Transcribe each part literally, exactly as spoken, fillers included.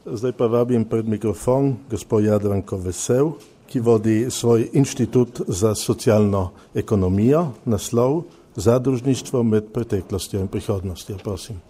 Zdaj pa vabim pred mikrofon gospod Jadranko Vesel, ki vodi svoj inštitut za socialno ekonomijo, naslov Zadružništvo med preteklostjo in prihodnostjo. Prosim.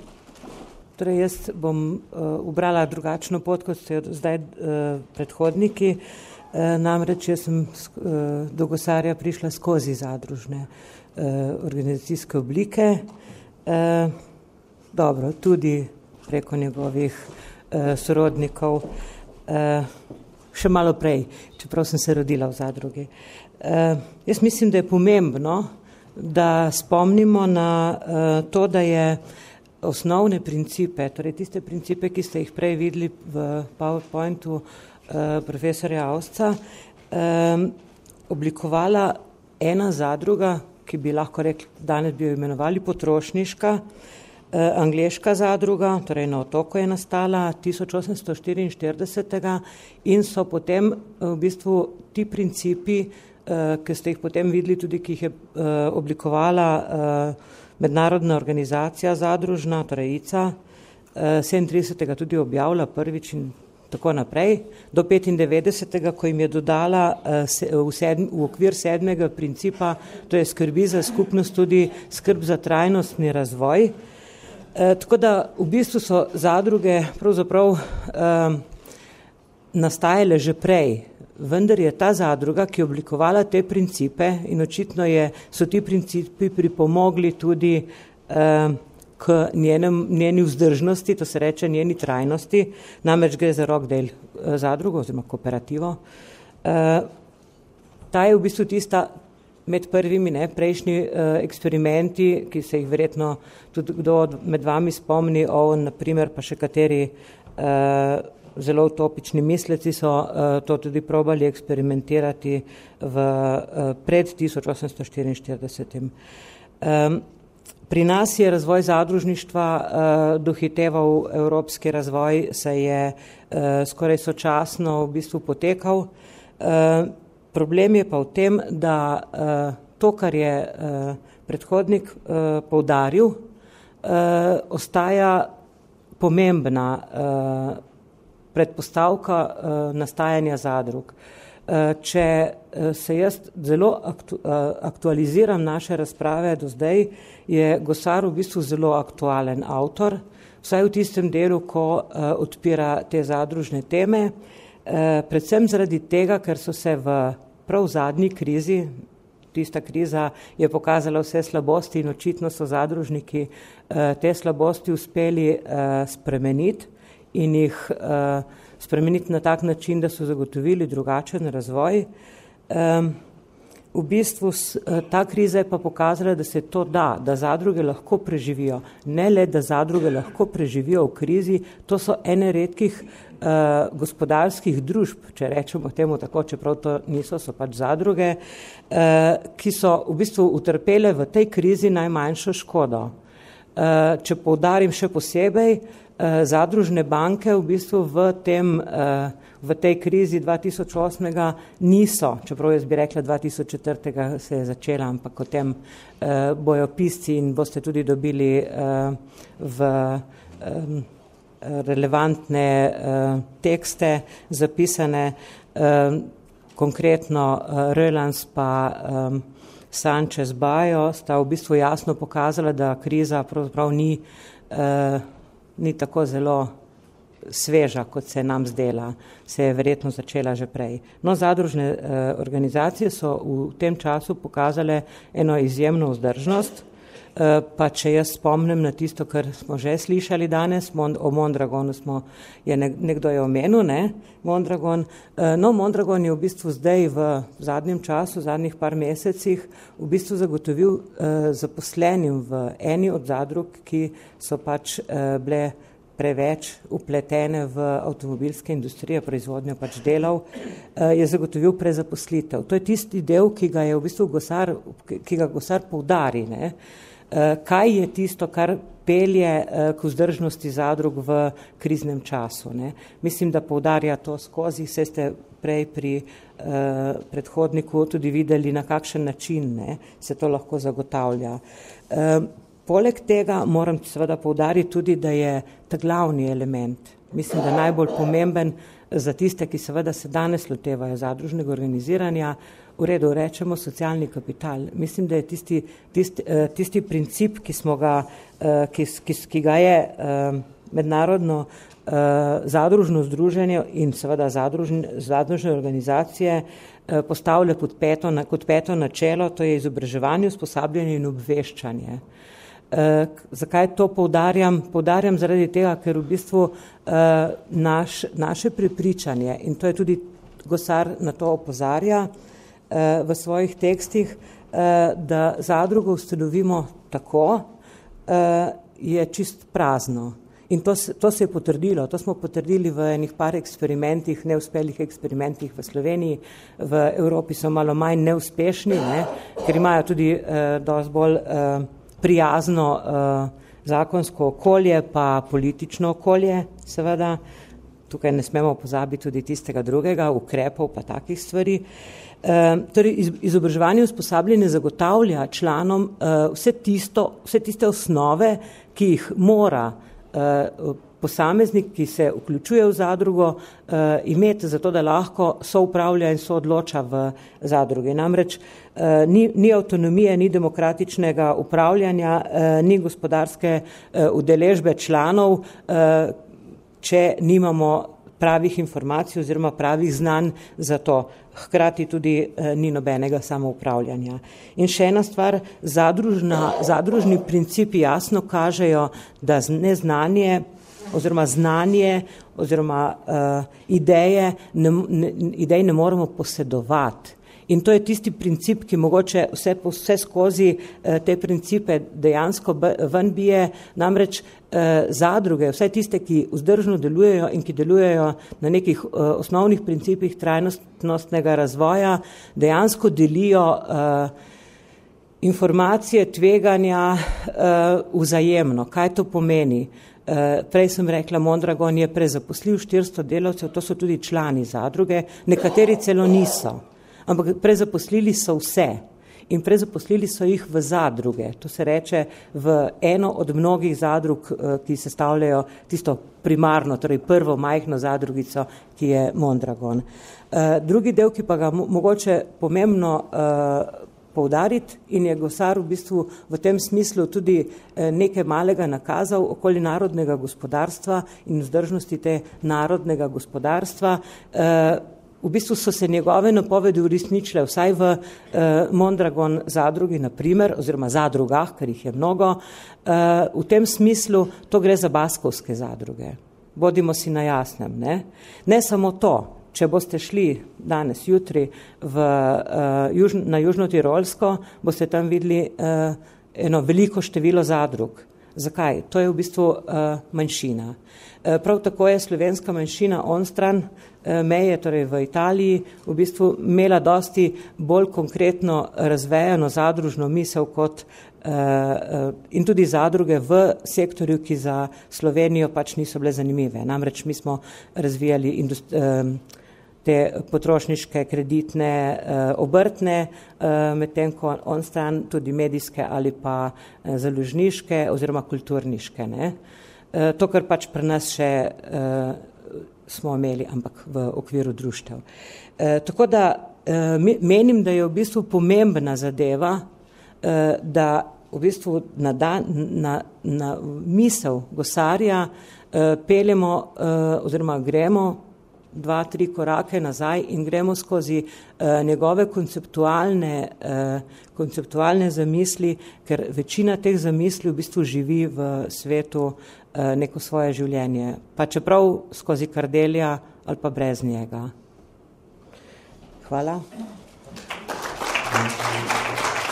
Torej, jaz bom uh, ubrala drugačno pot, kot ste zdaj uh, predhodniki. Uh, namreč jaz sem uh, do Gosarja prišla skozi zadružne uh, organizacijske oblike. Uh, dobro, tudi preko njegovih uh, sorodnikov. Uh, še malo prej, čeprav sem se rodila v zadrugi. Uh, jaz mislim, da je pomembno, da spomnimo na uh, to, da je osnovne principe, torej tiste principe, ki ste jih prej videli v PowerPointu uh, profesorja Ausca, um, oblikovala ena zadruga, ki bi lahko rekli, danes bi jo imenovali potrošniška, uh, angleška zadruga, torej na Otoku je nastala tisoč osemsto štiriinštiridesetega in so potem v bistvu ti principi, uh, ki ste jih potem videli tudi, ki jih je uh, oblikovala uh, mednarodna organizacija zadružna, torej I C A, sedemintridesetega tudi objavila prvič in tako naprej, do petindevetdesetega, ko jim je dodala v, sedm, v okvir sedmega principa, to je skrbi za skupnost, tudi skrb za trajnostni razvoj. E, tako da v bistvu so zadruge pravzaprav e, nastajale že prej, vendar je ta zadruga, ki je oblikovala te principe in očitno je, so ti principi pripomogli tudi eh, k njenem, njeni vzdržnosti, to se reče njeni trajnosti, namreč gre za Rockdale eh, zadrugo oziroma kooperativo. Eh, ta je v bistvu tista med prvimi ne, prejšnji eh, eksperimenti, ki se jih verjetno tudi kdo med vami spomni, o naprimer pa še kateri eh, zelo utopični misleci so uh, to tudi probali eksperimentirati v, uh, pred tisoč osemsto štiriinštiridesetim. Um, pri nas je razvoj zadružništva uh, dohiteval evropski razvoj, se je uh, skoraj sočasno v bistvu potekal. Uh, problem je pa v tem, da uh, to, kar je uh, predhodnik uh, poudaril, uh, ostaja pomembna uh, predpostavka uh, nastajanja zadrug. Uh, če uh, se jaz zelo aktu, uh, aktualiziram naše razprave do zdaj, je Gosar v bistvu zelo aktualen avtor, vsaj v tistem delu, ko uh, odpira te zadružne teme, uh, predvsem zaradi tega, ker so se v prav zadnji krizi, tista kriza je pokazala vse slabosti in očitno so zadružniki uh, te slabosti uspeli uh, spremeniti in jih uh, spremeniti na tak način, da so zagotovili drugačen razvoj. Um, v bistvu s, uh, ta kriza je pa pokazala, da se to da, da zadruge lahko preživijo. Ne le, da zadruge lahko preživijo v krizi, to so ene redkih uh, gospodarskih družb, če rečemo temu tako, čeprav to niso, so pač zadruge, uh, ki so v bistvu utrpele v tej krizi najmanjšo škodo. Uh, če poudarim še posebej, zadružne banke v bistvu v, tem, v tej krizi dva tisoč osmega niso, čeprav jaz bi rekla dva tisoč četrtega se je začela, ampak o tem bojo pisci in boste tudi dobili v relevantne tekste zapisane, konkretno Rölans pa Sanchez Bajo sta v bistvu jasno pokazala, da kriza pravzaprav ni ni tako zelo sveža, kot se nam zdela, se je verjetno začela že prej. No, zadružne eh, organizacije so v tem času pokazale eno izjemno vzdržnost, eh, pa če jaz spomnim na tisto, kar smo že slišali danes, Mond, o Mondragonu smo, je ne, nekdo je omenil, ne, Mondragon. Eh, no, Mondragon je v bistvu zdaj v zadnjem času, v zadnjih par mesecih, v bistvu zagotovil eh, zaposlenim v eni od zadrug, ki so pač eh, bile preveč upletene v avtomobilske industrije, proizvodnjo pač delov, eh, je zagotovil prezaposlitev. To je tisti del, ki ga je v bistvu Gosar, ki ga Gosar poudari, ne. Eh, kaj je tisto, kar pelje eh, k vzdržnosti zadrug v kriznem času, ne. Mislim, da poudarja to skozi, vse ste prej pri eh, predhodniku tudi videli, na kakšen način, ne, se to lahko zagotavlja. Eh, Poleg tega moram seveda poudariti tudi, da je ta glavni element, mislim, da najbolj pomemben za tiste, ki seveda se danes lotevajo zadružnega organiziranja, v redu rečemo socialni kapital. Mislim, da je tisti, tisti, tisti princip, ki smo ga, ki, ki, ki ga je mednarodno zadružno združenje in seveda zadružne, zadružne organizacije postavlja kot peto, kot peto načelo, to je izobraževanje, usposabljanje in obveščanje. Uh, zakaj to poudarjam? Poudarjam zaradi tega, ker v bistvu uh, naš, naše prepričanje, in to je tudi Gosar na to opozarja uh, v svojih tekstih, uh, da zadrugo ustanovimo tako, uh, je čist prazno. In to, to se je potrdilo, to smo potrdili v enih par eksperimentih, neuspelih eksperimentih v Sloveniji, v Evropi so malo manj neuspešni, ne? Ker imajo tudi uh, dosti bolj uh, prijazno uh, zakonsko okolje, pa politično okolje, seveda. Tukaj ne smemo pozabiti tudi tistega drugega, ukrepov pa takih stvari. Uh, torej, iz, izobraževanje usposabljanje zagotavlja članom uh, vse, tisto, vse tiste osnove, ki jih mora uh, posameznik, ki se vključuje v zadrugo, uh, imeti zato, da lahko soupravlja in soodloča v zadrugi. Namreč uh, ni, ni avtonomije, ni demokratičnega upravljanja, uh, ni gospodarske uh, udeležbe članov, uh, če nimamo pravih informacij oziroma pravih znanj za to. Hkrati tudi uh, ni nobenega samoupravljanja. In še ena stvar, zadružna, zadružni principi jasno kažejo, da neznanje oziroma znanje oziroma uh, ideje ne, ne, idej ne moramo posedovati. In to je tisti princip, ki mogoče vse, vse skozi uh, te principe dejansko ven bije, namreč uh, zadruge, vse tiste, ki vzdržno delujejo in ki delujejo na nekih uh, osnovnih principih trajnostnostnega razvoja, dejansko delijo uh, informacije, tveganja uh, vzajemno. Kaj to pomeni? Uh, prej sem rekla, Mondragon je prezaposlil štiristo delavcev, to so tudi člani zadruge, nekateri celo niso, ampak prezaposlili so vse in prezaposlili so jih v zadruge, to se reče v eno od mnogih zadrug, uh, ki sestavljajo tisto primarno, torej prvo majhno zadrugico, ki je Mondragon. Uh, drugi del, ki pa ga mo- mogoče pomembno uh, poudariti in je Gosar v bistvu v tem smislu tudi nekaj malega nakazal okoli narodnega gospodarstva in vzdržnosti te narodnega gospodarstva. V bistvu so se njegove napovedi uresničile vsaj v Mondragon zadrugi, na primer, oziroma zadrugah, ker jih je mnogo. V tem smislu to gre za baskovske zadruge. Bodimo si na jasnem, ne? Ne samo to. Če boste šli danes, jutri v, uh, juž, na Južno-Tirolsko, boste tam videli uh, eno veliko število zadrug. Zakaj? To je v bistvu uh, manjšina. Uh, prav tako je slovenska manjšina onstran uh, meje, torej v Italiji, v bistvu imela dosti bolj konkretno razvejano zadružno misel kot uh, uh, in tudi zadruge v sektorju, ki za Slovenijo pač niso bile zanimive. Namreč mi smo razvijali industri- uh, te potrošniške, kreditne, obrtne, medtem ko on stran tudi medijske ali pa založniške oziroma kulturniške. Ne? To, kar pač pri nas še smo imeli, ampak v okviru društev. Tako da menim, da je v bistvu pomembna zadeva, da v bistvu na, dan, na, na misel Gosarja peljemo oziroma gremo dva, tri korake nazaj in gremo skozi uh, njegove konceptualne, uh, konceptualne zamisli, ker večina teh zamisli v bistvu živi v svetu uh, neko svoje življenje, pa čeprav skozi Kardelja ali pa brez njega. Hvala.